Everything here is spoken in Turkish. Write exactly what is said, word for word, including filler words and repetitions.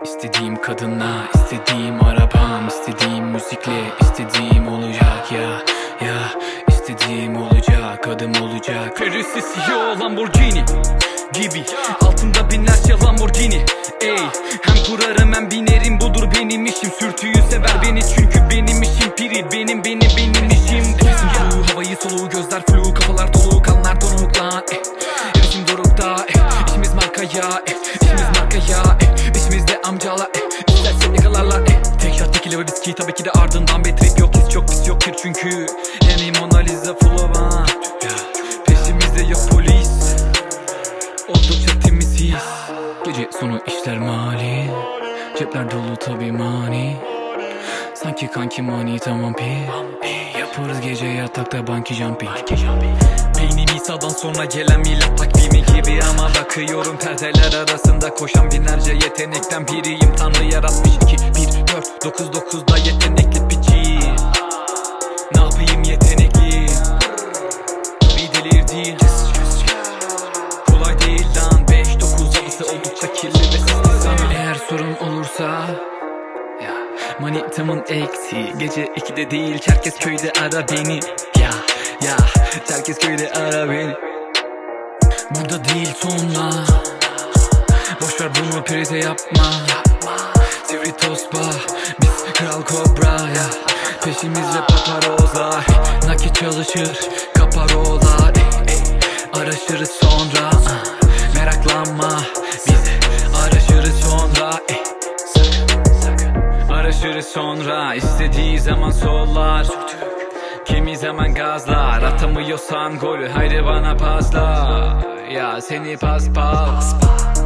İstediğim kadınla, istediğim arabam, istediğim müzikle, istediğim olacak ya ya istediğim olacak, adım olacak. Ferrari C E O Lamborghini gibi, altında binlerce Lamborghini. Ey, hem kurarım hem binerim, budur benim işim. Sürtüyü sever beni çünkü benim işim piri, benim benim benim işim. Nefesim flu, havayı soluğu, gözler flu, kafalar dolu, kanlar donuk lan. Eh, resim dorukta, eh, işimiz marka ya, eh, işimiz marka ya, eh, işimizde amcalar, eh, isterse yakalarlar, eh. Tek shot tekile ve viski, tabii ki de ardından bir trip yok, his çok pis yoktur çünkü yani Mona Lisa full of an. Peşimizde yok polis, oldukça temiz his. Gece sonu işler mali, cepler dolu tabi mani. Sanki kanki mani tamam pi, yaparız gece yatakta banki jumping. Beynim İsa'dan sonra gelen milat takvimi gibi, ama bakıyorum perdeler arasında koşan binlerce yetenekten biriyim. Tanrı yaratmış iki bir dört dokuz dokuzda yetenekli piçi. Ne yapayım yetenekli, bir delirdi. Kolay değil lan, beş dokuz havası oldukça kirli ve sisli sana. Eğer sorun olursa manitamın eksi, gece ikide değil Çerkezköy'de ara beni. Ya ya Çerkezköy'de ara beni. Burada değil sonra, boşver bunu prize yapma. Sivri tosba, biz kral kobra ya. Peşimizde paparozlar, nakit çalışır kaparolar. Ey, ey, araşırız sonra, meraklanma, biz araşırız sonra. Ey, araşırız sonra, istediği zaman sollar, kimi zaman gazlar. Atamıyorsan golü haydi bana pasla, ya seni pas pas.